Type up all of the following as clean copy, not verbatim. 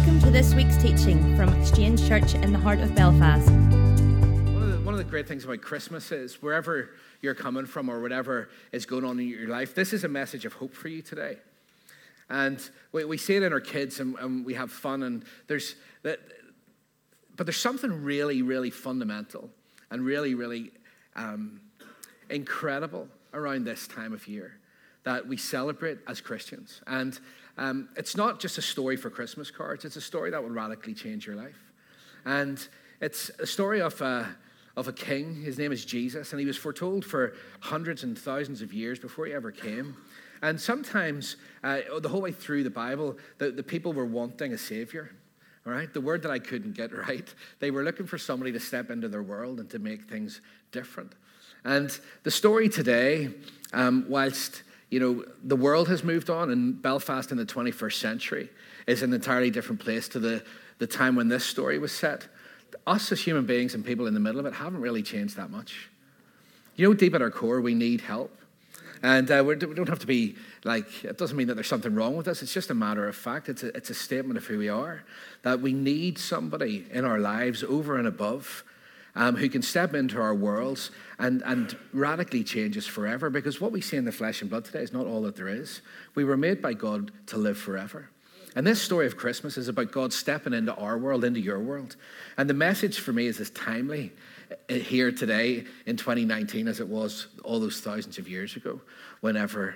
Welcome to this week's teaching from Exchange Church in the heart of Belfast. One of the great things about Christmas is wherever you're coming from or whatever is going on in your life, this is a message of hope for you today. And we say it in our kids and we have fun, and but there's something really, really fundamental and really, really incredible around this time of year that we celebrate as Christians. And it's not just a story for Christmas cards, it's a story that will radically change your life. And it's a story of a king. His name is Jesus, and he was foretold for hundreds and thousands of years before he ever came. And sometimes, the whole way through the Bible, the people were wanting a savior. All right, the word that I couldn't get right. They were looking for somebody to step into their world and to make things different. And the story today, whilst the world has moved on, and Belfast in the 21st century is an entirely different place to the time when this story was set. Us as human beings and people in the middle of it haven't really changed that much. Deep at our core, we need help. And we don't have to be like, it doesn't mean that there's something wrong with us. It's just a matter of fact. It's a statement of who we are, that we need somebody in our lives over and above who can step into our worlds and radically change us forever. Because what we see in the flesh and blood today is not all that there is. We were made by God to live forever. And this story of Christmas is about God stepping into our world, into your world. And the message for me is as timely here today in 2019 as it was all those thousands of years ago, whenever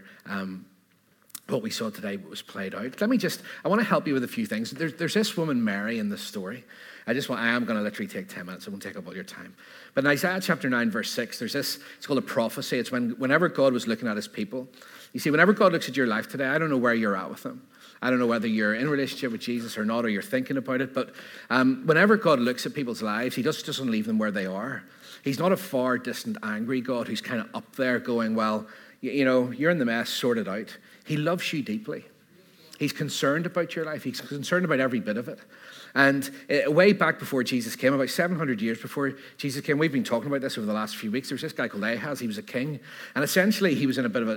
what we saw today was played out. I want to help you with a few things. There's this woman, Mary, in this story. I am going to literally take 10 minutes. I won't take up all your time. But in Isaiah chapter 9, verse 6, there's this, it's called a prophecy. It's whenever God was looking at his people. You see, whenever God looks at your life today, I don't know where you're at with him. I don't know whether you're in a relationship with Jesus or not, or you're thinking about it. But whenever God looks at people's lives, he just doesn't leave them where they are. He's not a far, distant, angry God who's kind of up there going, well, you're in the mess, sort it out. He loves you deeply. He's concerned about your life. He's concerned about every bit of it. And way back before Jesus came, about 700 years before Jesus came, we've been talking about this over the last few weeks. There was this guy called Ahaz. He was a king. And essentially, he was in a bit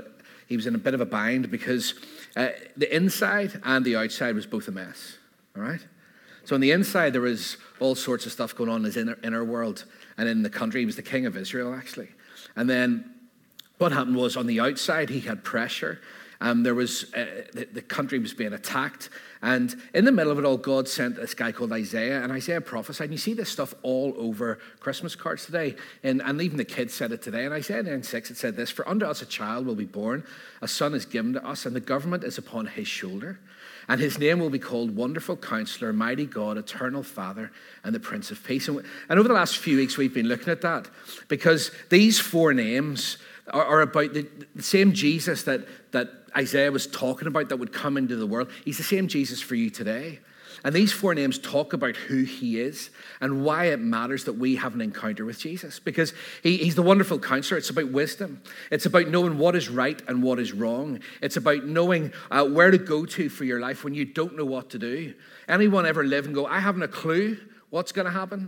of a bind because the inside and the outside was both a mess. All right? So on the inside, there was all sorts of stuff going on in his inner world. And in the country, he was the king of Israel, actually. And then what happened was on the outside, he had pressure. There was the country was being attacked, and in the middle of it all, God sent this guy called Isaiah, and Isaiah prophesied. And you see this stuff all over Christmas cards today, and even the kids said it today. And Isaiah 9:6, it said this: "For unto us a child will be born, a son is given to us, and the government is upon his shoulder. And his name will be called Wonderful Counselor, Mighty God, Eternal Father, and the Prince of Peace." And over the last few weeks, we've been looking at that because these four names are about the same Jesus that Isaiah was talking about that would come into the world. He's the same Jesus for you today. And these four names talk about who he is and why it matters that we have an encounter with Jesus. Because he's the wonderful counselor. It's about wisdom. It's about knowing what is right and what is wrong. It's about knowing where to go to for your life when you don't know what to do. Anyone ever live and go, I haven't a clue what's going to happen?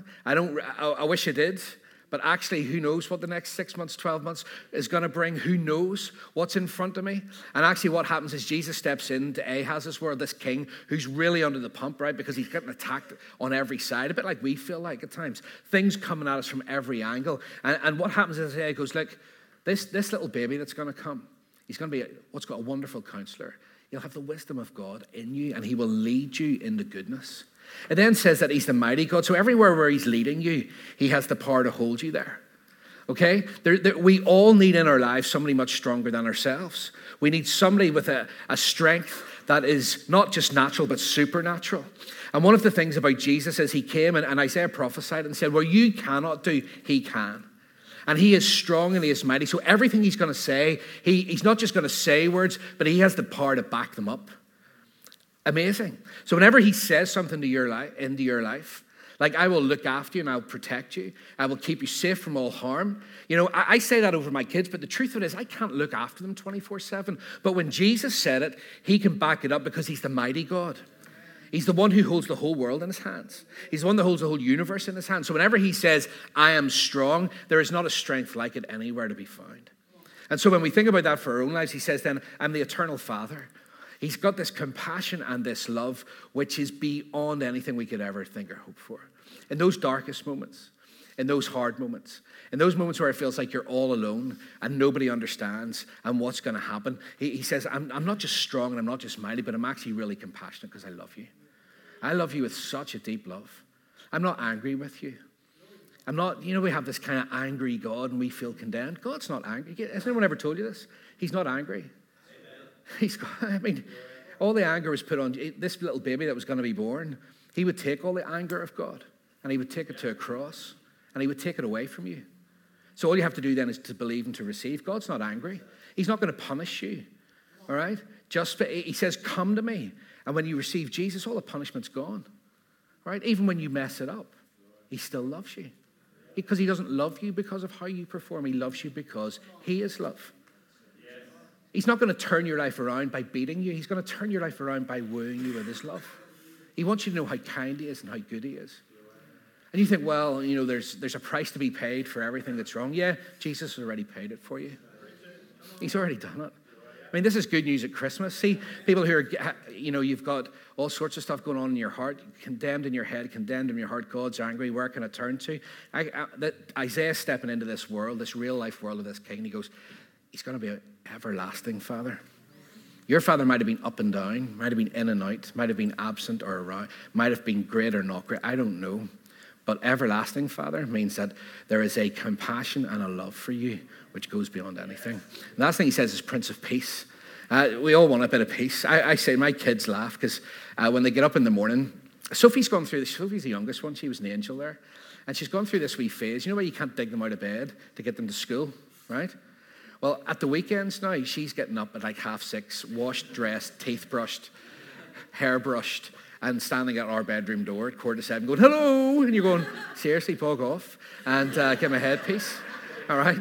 I wish I did. But actually, who knows what the next 6 months, 12 months is going to bring? Who knows what's in front of me? And actually what happens is Jesus steps into Ahaz's world, this king who's really under the pump, right? Because he's getting attacked on every side, a bit like we feel like at times. Things coming at us from every angle. And what happens is Isaiah goes, look, this little baby that's going to come, he's going to be what's called a wonderful counselor. You'll have the wisdom of God in you, and he will lead you into goodness. It then says that he's the mighty God. So everywhere where he's leading you, he has the power to hold you there. Okay? We all need in our lives somebody much stronger than ourselves. We need somebody with a strength that is not just natural, but supernatural. And one of the things about Jesus is he came and Isaiah prophesied and said, well, you cannot do, he can. And he is strong and he is mighty. So everything he's going to say, he's not just going to say words, but he has the power to back them up. Amazing. So whenever he says something to into your life, like I will look after you and I'll protect you, I will keep you safe from all harm. I say that over my kids, but the truth of it is I can't look after them 24/7. But when Jesus said it, he can back it up because he's the mighty God. He's the one who holds the whole world in his hands. He's the one that holds the whole universe in his hands. So whenever he says, I am strong, there is not a strength like it anywhere to be found. And so when we think about that for our own lives, he says then, I'm the eternal Father. He's got this compassion and this love which is beyond anything we could ever think or hope for. In those darkest moments, in those hard moments, in those moments where it feels like you're all alone and nobody understands and what's going to happen, he says, I'm not just strong and I'm not just mighty, but I'm actually really compassionate because I love you. I love you with such a deep love. I'm not angry with you. I'm not, we have this kind of angry God and we feel condemned. God's not angry. Has anyone ever told you this? He's not angry. All the anger was put on this little baby that was going to be born. He would take all the anger of God and he would take it to a cross and he would take it away from you. So all you have to do then is to believe and to receive. God's not angry. He's not going to punish you. All right? He says, come to me. And when you receive Jesus, all the punishment's gone. All right? Even when you mess it up, he still loves you. Because he doesn't love you because of how you perform. He loves you because he is love. He's not going to turn your life around by beating you. He's going to turn your life around by wooing you with his love. He wants you to know how kind he is and how good he is. And you think, well, there's a price to be paid for everything that's wrong. Yeah, Jesus has already paid it for you. He's already done it. This is good news at Christmas. See, people who are, you've got all sorts of stuff going on in your heart, condemned in your head, condemned in your heart. God's angry. Where can I turn to? Isaiah's stepping into this world, this real life world of this king. He goes, he's going to be an everlasting Father. Your Father might have been up and down, might have been in and out, might have been absent or around, might have been great or not great. I don't know. But everlasting Father means that there is a compassion and a love for you which goes beyond anything. And the last thing he says is Prince of Peace. We all want a bit of peace. I say my kids laugh because when they get up in the morning, Sophie's the youngest one. She was an angel there. And she's gone through this wee phase. Where you can't dig them out of bed to get them to school, right? Well, at the weekends now, she's getting up at like 6:30, washed, dressed, teeth brushed, hair brushed, and standing at our bedroom door at 6:45 going, hello, and you're going, seriously, bog off, and get my headpiece, all right?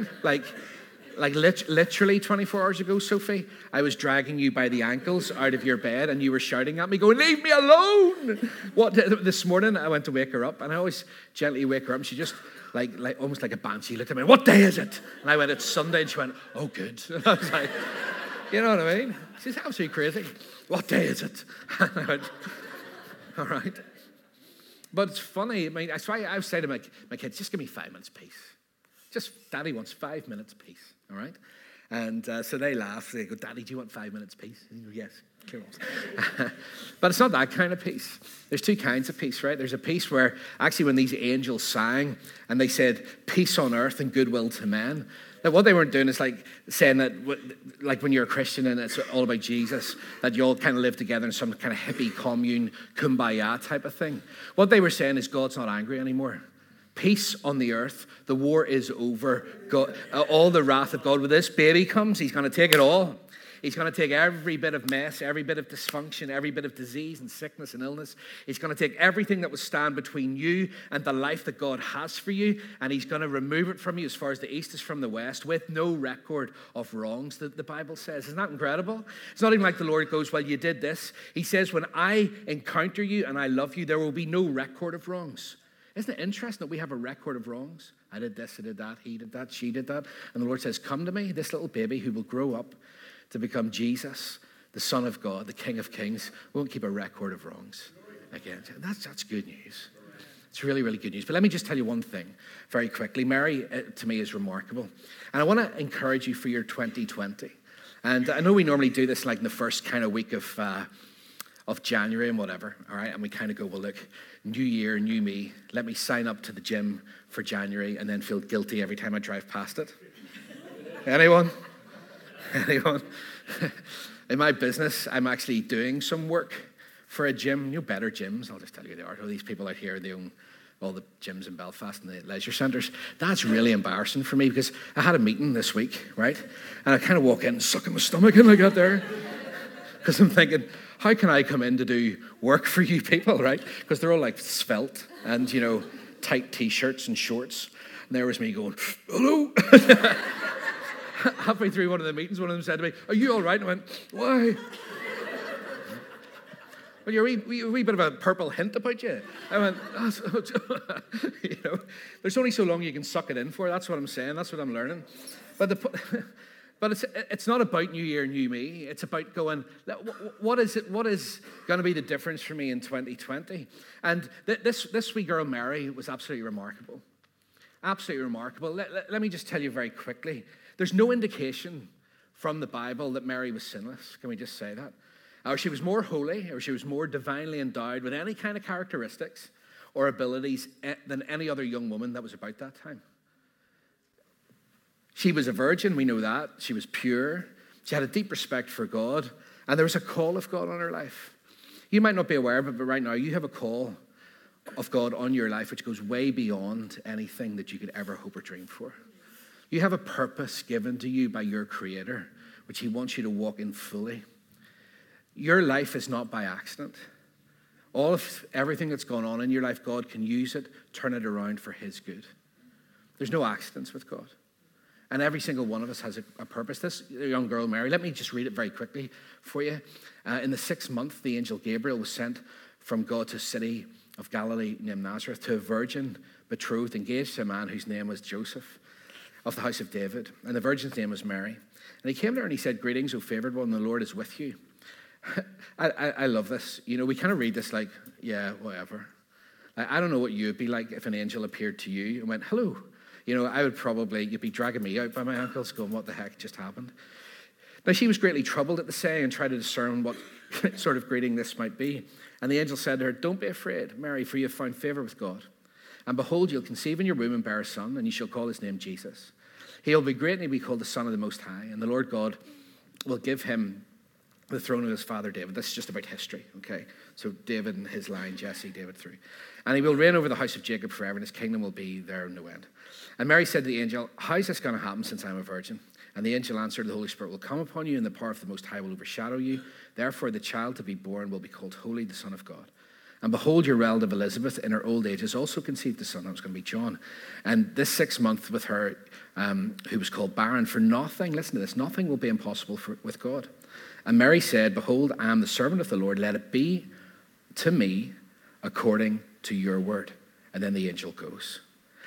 Literally 24 hours ago, Sophie, I was dragging you by the ankles out of your bed, and you were shouting at me, going, leave me alone! This morning, I went to wake her up, and I always gently wake her up, and she just, almost like a banshee, looked at me, what day is it? And I went, it's Sunday, and she went, oh, good. And I was like, you know what I mean? She's absolutely crazy. What day is it? And I went, all right. But it's funny. That's why I say to my kids, just give me 5 minutes peace. Just, Daddy wants 5 minutes peace, all right? And so they laugh. They go, Daddy, do you want 5 minutes peace? And you go, yes, clear off. But it's not that kind of peace. There's two kinds of peace, right? There's a peace where actually when these angels sang and they said, peace on earth and goodwill to men, that what they weren't doing is saying that, when you're a Christian and it's all about Jesus, that you all kind of live together in some kind of hippie commune, kumbaya type of thing. What they were saying is God's not angry anymore. Peace on the earth. The war is over. God, all the wrath of God. When this baby comes, he's going to take it all. He's going to take every bit of mess, every bit of dysfunction, every bit of disease and sickness and illness. He's going to take everything that would stand between you and the life that God has for you, and he's going to remove it from you as far as the east is from the west with no record of wrongs, the Bible says. Isn't that incredible? It's not even like the Lord goes, well, you did this. He says, when I encounter you and I love you, there will be no record of wrongs. Isn't it interesting that we have a record of wrongs? I did this, I did that, he did that, she did that. And the Lord says, come to me, this little baby who will grow up to become Jesus, the Son of God, the King of Kings, won't keep a record of wrongs. Again, that's good news. It's really, really good news. But let me just tell you one thing very quickly. Mary, to me, is remarkable. And I want to encourage you for your 2020. And I know we normally do this in the first kind of week of January and whatever, all right? And we kind of go, well, look, new year, new me. Let me sign up to the gym for January and then feel guilty every time I drive past it. Anyone? Anyone? In my business, I'm actually doing some work for a gym. Better gyms. I'll just tell you who they are. These people out here, they own all the gyms in Belfast and the leisure centres. That's really embarrassing for me because I had a meeting this week, right? And I kind of walk in, sucking my stomach and I got there. Because I'm thinking, how can I come in to do work for you people, right? Because they're all svelte and, tight T-shirts and shorts. And there was me going, hello. Halfway through one of the meetings, one of them said to me, are you all right? And I went, why? Well, you're a wee bit of a purple hint about you. I went, there's only so long you can suck it in for. That's what I'm saying. That's what I'm learning. But But it's not about New Year, New Me. It's about going, what is going to be the difference for me in 2020? And this wee girl, Mary, was absolutely remarkable. Absolutely remarkable. Let me just tell you very quickly. There's no indication from the Bible that Mary was sinless. Can we just say that? Or she was more holy, or she was more divinely endowed with any kind of characteristics or abilities than any other young woman that was about that time. She was a virgin, we know that. She was pure. She had a deep respect for God, and there was a call of God on her life. You might not be aware of it, but right now you have a call of God on your life which goes way beyond anything that you could ever hope or dream for. You have a purpose given to you by your Creator, which He wants you to walk in fully. Your life is not by accident. All of everything that's gone on in your life, God can use it, turn it around for His good. There's no accidents with God. And every single one of us has a purpose. This young girl, Mary, let me just read it very quickly for you. In the 6th month, the angel Gabriel was sent from God to a city of Galilee named Nazareth to a virgin betrothed, engaged to a man whose name was Joseph, of the house of David. And the virgin's name was Mary. And he came there and he said, "Greetings, O favored one, the Lord is with you." I love this. You know, we kind of read this like, yeah, whatever. I don't know what you would be like if an angel appeared to you and went, "Hello." You know, you'd be dragging me out by my ankles going, "What the heck just happened?" Now, she was greatly troubled at the saying and tried to discern what sort of greeting this might be. And the angel said to her, "Don't be afraid, Mary, for you have found favor with God. And behold, you'll conceive in your womb and bear a son, and you shall call his name Jesus. He'll be great and he'll be called the Son of the Most High. And the Lord God will give him the throne of his father David." This is just about history, okay? So David and his line, Jesse, David through. "And he will reign over the house of Jacob forever, and his kingdom will be there no end." And Mary said to the angel, "How is this going to happen since I'm a virgin?" And the angel answered, "The Holy Spirit will come upon you, and the power of the Most High will overshadow you. Therefore, the child to be born will be called Holy, the Son of God. And behold, your relative Elizabeth, in her old age, has also conceived a son." That was going to be John. "And this 6th month with her, who was called barren, for nothing," listen to this, "nothing will be impossible with God." And Mary said, "Behold, I am the servant of the Lord. Let it be to me according to your word." And then the angel goes.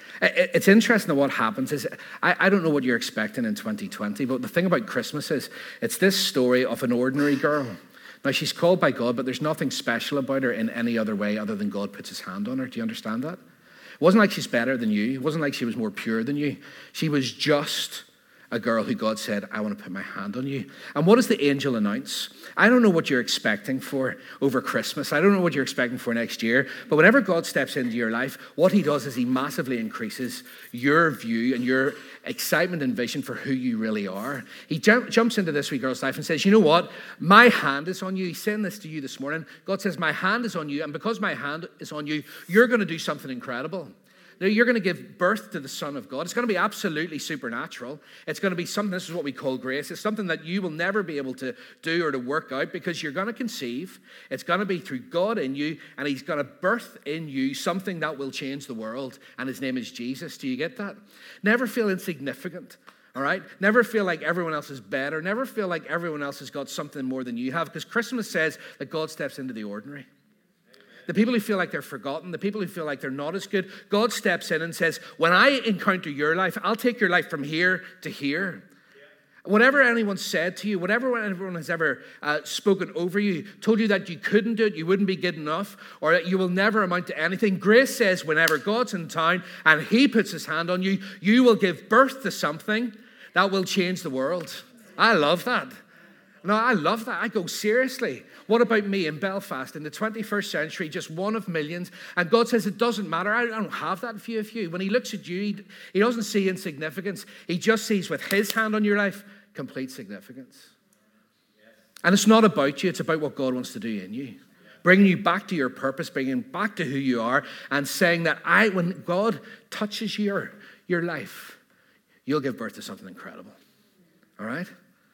It's interesting that what happens is, I don't know what you're expecting in 2020, but the thing about Christmas is, it's this story of an ordinary girl. Now, she's called by God, but there's nothing special about her in any other way other than God puts his hand on her. Do you understand that? It wasn't like she's better than you. It wasn't like she was more pure than you. She was just a girl who God said, "I want to put my hand on you." And what does the angel announce? I don't know what you're expecting for over Christmas. I don't know what you're expecting for next year. But whenever God steps into your life, what he does is he massively increases your view and your excitement and vision for who you really are. He jumps into this wee girl's life and says, "You know what? My hand is on you." He's saying this to you this morning. God says, "My hand is on you. And because my hand is on you, you're going to do something incredible. Now, you're going to give birth to the Son of God. It's going to be absolutely supernatural. It's going to be something, this is what we call grace. It's something that you will never be able to do or to work out because you're going to conceive. It's going to be through God in you, and he's going to birth in you something that will change the world, and his name is Jesus." Do you get that? Never feel insignificant, all right? Never feel like everyone else is better. Never feel like everyone else has got something more than you have, because Christmas says that God steps into the ordinary. The people who feel like they're forgotten, the people who feel like they're not as good, God steps in and says, "When I encounter your life, I'll take your life from here to here." Yeah. Whatever anyone said to you, whatever everyone has ever spoken over you, told you that you couldn't do it, you wouldn't be good enough, or that you will never amount to anything, grace says whenever God's in town and he puts his hand on you, you will give birth to something that will change the world. I love that. No, I love that. I go, seriously. What about me in Belfast in the 21st century, just one of millions? And God says, it doesn't matter. I don't have that few of you. When he looks at you, he doesn't see insignificance. He just sees with his hand on your life, complete significance. Yes. And it's not about you. It's about what God wants to do in you. Yeah. Bringing you back to your purpose, bringing back to who you are, and saying that when God touches your life, you'll give birth to something incredible. All right?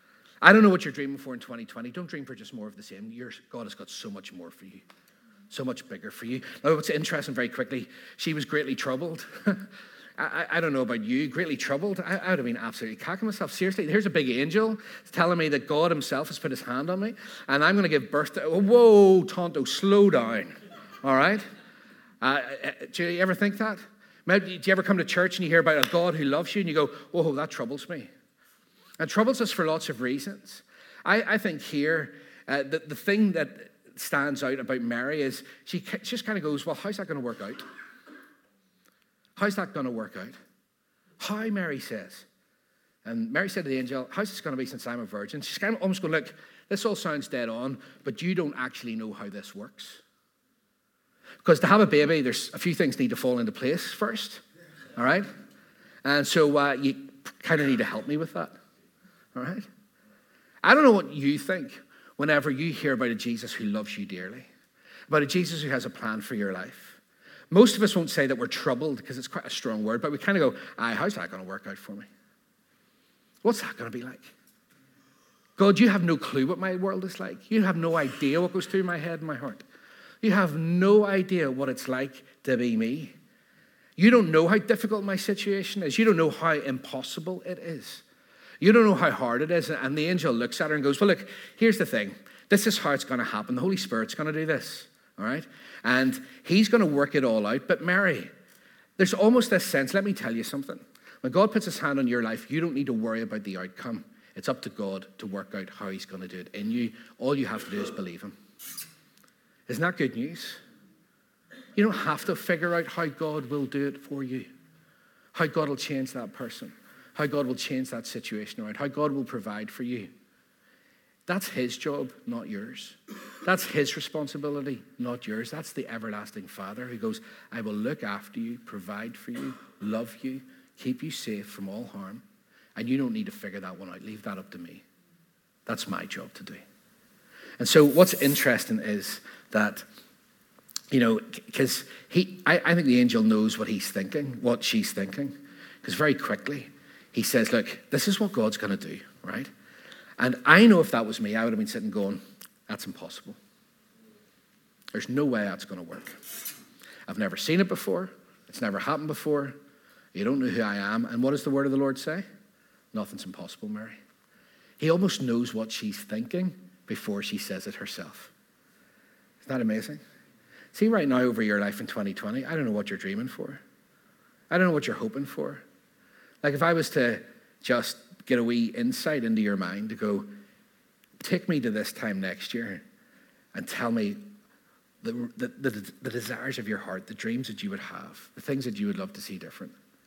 I don't know what you're dreaming for in 2020. Don't dream for just more of the same. God has got so much more for you, so much bigger for you. Now, what's interesting, very quickly, she was greatly troubled. I don't know about you, greatly troubled. I would have been absolutely cacking myself. Seriously, here's a big angel telling me that God himself has put his hand on me, and I'm going to give birth to... Whoa, Tonto, slow down. All right? Do you ever think that? Do you ever come to church and you hear about a God who loves you, and you go, "Whoa, that troubles me"? It troubles us for lots of reasons. I think here, the thing that stands out about Mary is she just kind of goes, well, how's that going to work out? How's that going to work out? How, Mary says. And Mary said to the angel, how's this going to be since I'm a virgin? She's kind of almost going, look, this all sounds dead on, but you don't actually know how this works. Because to have a baby, there's a few things need to fall into place first, all right? And so you kind of need to help me with that, all right? I don't know what you think whenever you hear about a Jesus who loves you dearly, about a Jesus who has a plan for your life. Most of us won't say that we're troubled because it's quite a strong word, but we kind of go, how's that going to work out for me? What's that going to be like? God, you have no clue what my world is like. You have no idea what goes through my head and my heart. You have no idea what it's like to be me. You don't know how difficult my situation is. You don't know how impossible it is. You don't know how hard it is. And the angel looks at her and goes, well, look, here's the thing. This is how it's going to happen. The Holy Spirit's going to do this, all right? And he's going to work it all out. But Mary, there's almost this sense, let me tell you something. When God puts his hand on your life, you don't need to worry about the outcome. It's up to God to work out how he's going to do it in you. All you have to do is believe him. Isn't that good news? You don't have to figure out how God will do it for you, how God will change that person, how God will change that situation around, how God will provide for you. That's his job, not yours. That's his responsibility, not yours. That's the everlasting Father who goes, I will look after you, provide for you, love you, keep you safe from all harm. And you don't need to figure that one out. Leave that up to me. That's my job to do. And so what's interesting is that, because I think the angel knows what he's thinking, what she's thinking. Because very quickly, he says, look, this is what God's going to do, right? And I know if that was me, I would have been sitting going, that's impossible. There's no way that's going to work. I've never seen it before. It's never happened before. You don't know who I am. And what does the word of the Lord say? Nothing's impossible, Mary. He almost knows what she's thinking before she says it herself. Isn't that amazing? See, right now over your life in 2020, I don't know what you're dreaming for. I don't know what you're hoping for. Like if I was to just get a wee insight into your mind to go, take me to this time next year and tell me the desires of your heart, the dreams that you would have, the things that you would love to see different.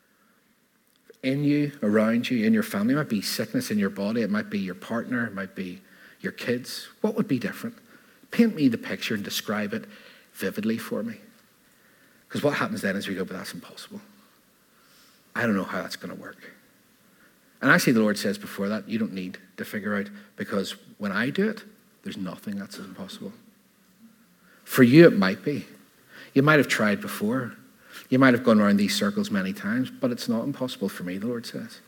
In you, around you, in your family. It might be sickness in your body. It might be your partner. It might be your kids. What would be different? Paint me the picture and describe it vividly for me. Because what happens then is we go, but that's impossible. I don't know how that's going to work. And actually the Lord says before that, you don't need to figure out, because when I do it, there's nothing that's impossible. For you, it might be. You might have tried before. You might have gone around these circles many times, but it's not impossible for me, the Lord says.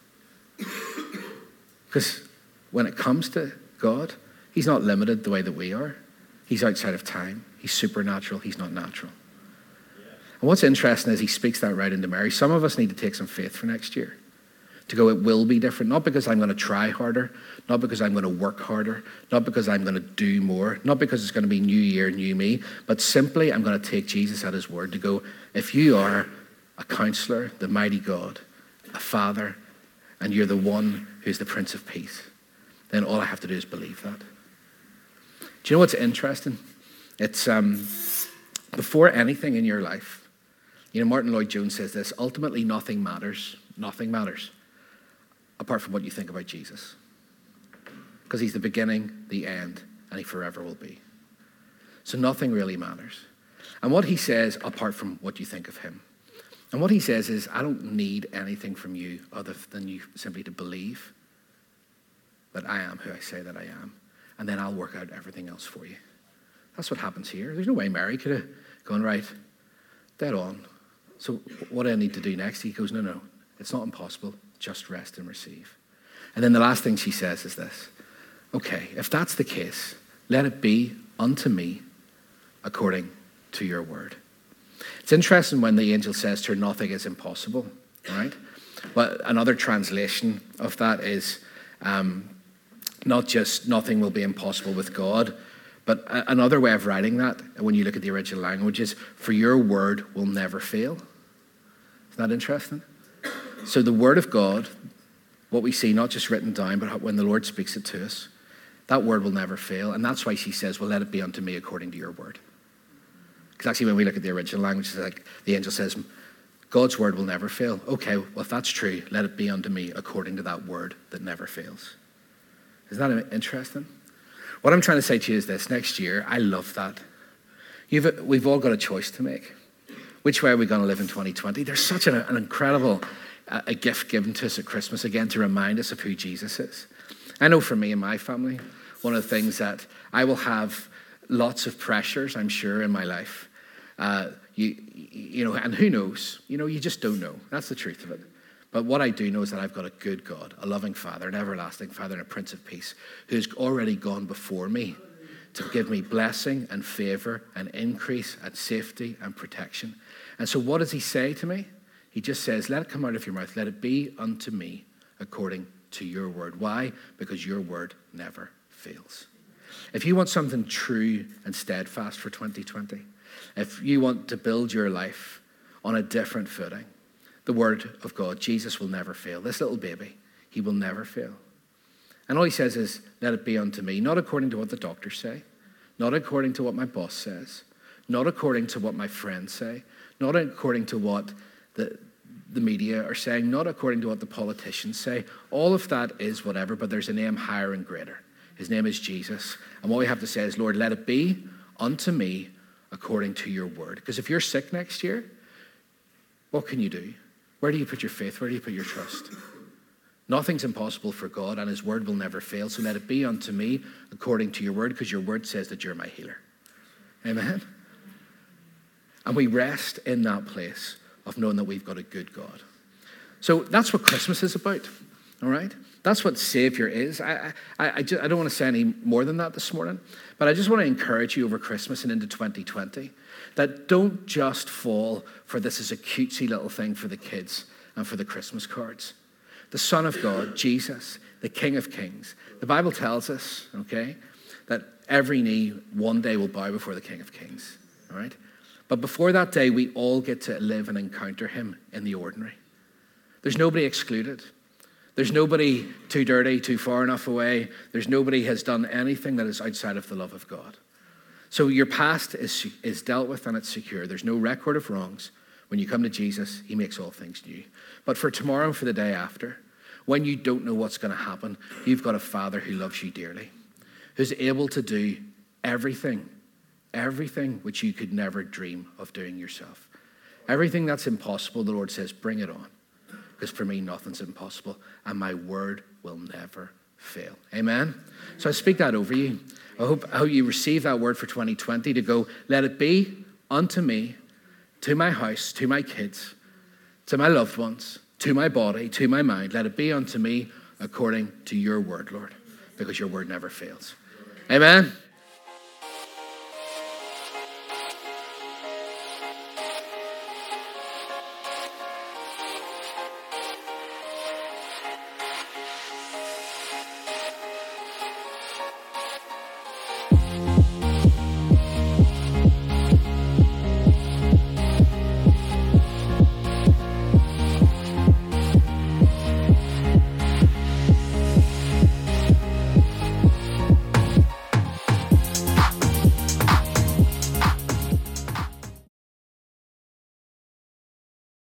Because when it comes to God, he's not limited the way that we are. He's outside of time. He's supernatural. He's not natural. And what's interesting is he speaks that right into Mary. Some of us need to take some faith for next year. To go, it will be different. Not because I'm going to try harder. Not because I'm going to work harder. Not because I'm going to do more. Not because it's going to be new year, new me. But simply I'm going to take Jesus at his word to go, if you are a counselor, the mighty God, a father, and you're the one who's the Prince of Peace, then all I have to do is believe that. Do you know what's interesting? It's before anything in your life, Martin Lloyd-Jones says this, ultimately nothing matters apart from what you think about Jesus. Because he's the beginning, the end, and he forever will be. So nothing really matters. And what he says, apart from what you think of him, and what he says is, I don't need anything from you other than you simply to believe that I am who I say that I am, and then I'll work out everything else for you. That's what happens here. There's no way Mary could have gone, right, dead on. So what do I need to do next? He goes, no, it's not impossible. Just rest and receive. And then the last thing she says is this. Okay, if that's the case, let it be unto me according to your word. It's interesting when the angel says to her, nothing is impossible, right? Well, another translation of that is not just nothing will be impossible with God, but another way of writing that, when you look at the original language, is for your word will never fail. Isn't that interesting? So the word of God, what we see, not just written down, but when the Lord speaks it to us, that word will never fail. And that's why she says, well, let it be unto me according to your word. Because actually when we look at the original language, it's like the angel says, God's word will never fail. Okay, well, if that's true, let it be unto me according to that word that never fails. Isn't that interesting? What I'm trying to say to you is this: next year, I love that. We've all got a choice to make. Which way are we going to live in 2020? There's such an incredible a gift given to us at Christmas, again, to remind us of who Jesus is. I know for me and my family, one of the things that I will have lots of pressures, I'm sure, in my life. You know, and who knows? You know, you just don't know. That's the truth of it. But what I do know is that I've got a good God, a loving Father, an everlasting Father, and a Prince of Peace, who's already gone before me to give me blessing and favor and increase and safety and protection. And so what does he say to me? He just says, let it come out of your mouth. Let it be unto me according to your word. Why? Because your word never fails. If you want something true and steadfast for 2020, if you want to build your life on a different footing, the word of God, Jesus, will never fail. This little baby, he will never fail. And all he says is, let it be unto me, not according to what the doctors say, not according to what my boss says, not according to what my friends say, not according to what the media are saying, not according to what the politicians say. All of that is whatever, but there's a name higher and greater. His name is Jesus. And what we have to say is, Lord, let it be unto me according to your word. Because if you're sick next year, what can you do? Where do you put your faith? Where do you put your trust? Nothing's impossible for God, and his word will never fail. So let it be unto me according to your word, because your word says that you're my healer. Amen? And we rest in that place of knowing that we've got a good God. So that's what Christmas is about, all right? That's what Savior is. I don't want to say any more than that this morning, but I just want to encourage you over Christmas and into 2020 that don't just fall for this as a cutesy little thing for the kids and for the Christmas cards. The Son of God, Jesus, the King of Kings. The Bible tells us, okay, that every knee one day will bow before the King of Kings, all right? But before that day, we all get to live and encounter him in the ordinary. There's nobody excluded. There's nobody too dirty, too far enough away. There's nobody has done anything that is outside of the love of God. So your past is dealt with and it's secure. There's no record of wrongs. When you come to Jesus, he makes all things new. But for tomorrow and for the day after, when you don't know what's going to happen, you've got a Father who loves you dearly, who's able to do everything which you could never dream of doing yourself. Everything that's impossible, the Lord says, bring it on. Because for me, nothing's impossible, and my word will never fail. Amen? So I speak that over you. I hope you receive that word for 2020 to go, let it be unto me, to my house, to my kids, to my loved ones, to my body, to my mind. Let it be unto me according to your word, Lord, because your word never fails. Amen?